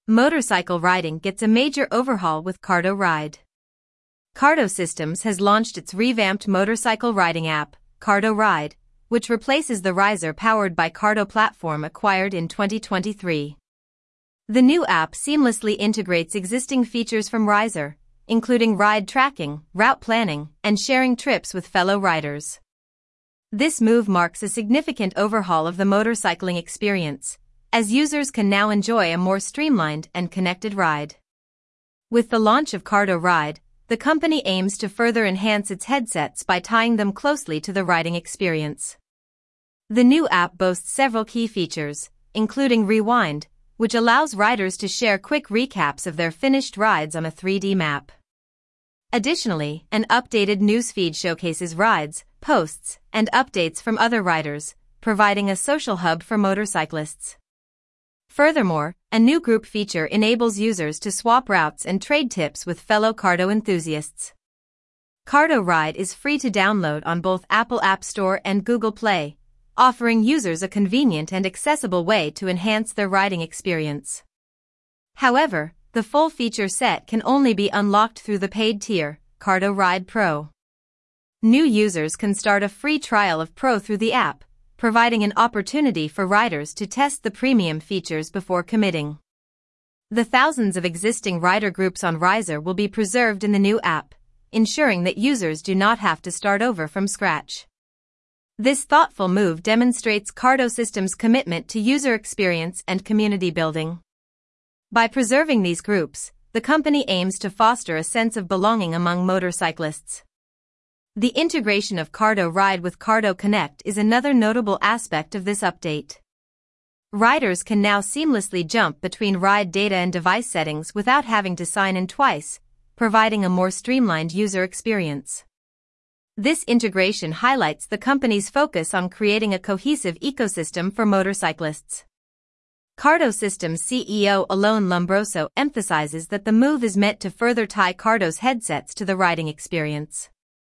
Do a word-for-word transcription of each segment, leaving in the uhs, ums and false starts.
Motorcycle riding gets a major overhaul with Cardo Ride. Cardo Systems has launched its revamped motorcycle riding app, Cardo Ride, which replaces the Riser powered by Cardo platform acquired in twenty twenty-three. The new app seamlessly integrates existing features from Riser, including ride tracking, route planning, and sharing trips with fellow riders. This move marks a significant overhaul of the motorcycling experience, as users can now enjoy a more streamlined and connected ride. With the launch of Cardo Ride, the company aims to further enhance its headsets by tying them closely to the riding experience. The new app boasts several key features, including Rewind, which allows riders to share quick recaps of their finished rides on a three D map. Additionally, an updated newsfeed showcases rides, posts, and updates from other riders, providing a social hub for motorcyclists. Furthermore, a new group feature enables users to swap routes and trade tips with fellow Cardo enthusiasts. Cardo Ride is free to download on both Apple App Store and Google Play, offering users a convenient and accessible way to enhance their riding experience. However, the full feature set can only be unlocked through the paid tier, Cardo Ride Pro. New users can start a free trial of Pro through the app, providing an opportunity for riders to test the premium features before committing. The thousands of existing rider groups on Riser will be preserved in the new app, ensuring that users do not have to start over from scratch. This thoughtful move demonstrates Cardo Systems' commitment to user experience and community building. By preserving these groups, the company aims to foster a sense of belonging among motorcyclists. The integration of Cardo Ride with Cardo Connect is another notable aspect of this update. Riders can now seamlessly jump between ride data and device settings without having to sign in twice, providing a more streamlined user experience. This integration highlights the company's focus on creating a cohesive ecosystem for motorcyclists. Cardo Systems C E O Alon Lombroso emphasizes that the move is meant to further tie Cardo's headsets to the riding experience.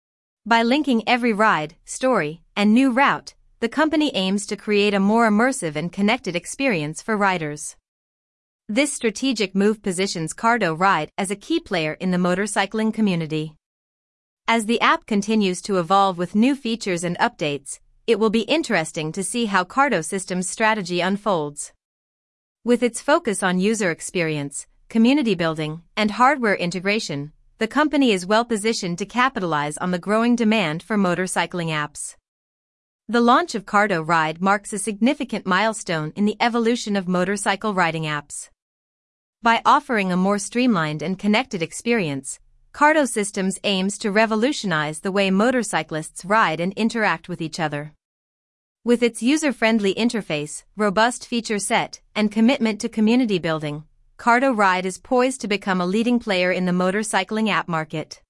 By linking every ride, story, and new route, the company aims to create a more immersive and connected experience for riders. This strategic move positions Cardo Ride as a key player in the motorcycling community. As the app continues to evolve with new features and updates, it will be interesting to see how Cardo Systems' strategy unfolds. With its focus on user experience, community building, and hardware integration, the company is well positioned to capitalize on the growing demand for motorcycling apps. The launch of Cardo Ride marks a significant milestone in the evolution of motorcycle riding apps. By offering a more streamlined and connected experience, Cardo Systems aims to revolutionize the way motorcyclists ride and interact with each other. With its user-friendly interface, robust feature set, and commitment to community building, Cardo Ride is poised to become a leading player in the motorcycling app market.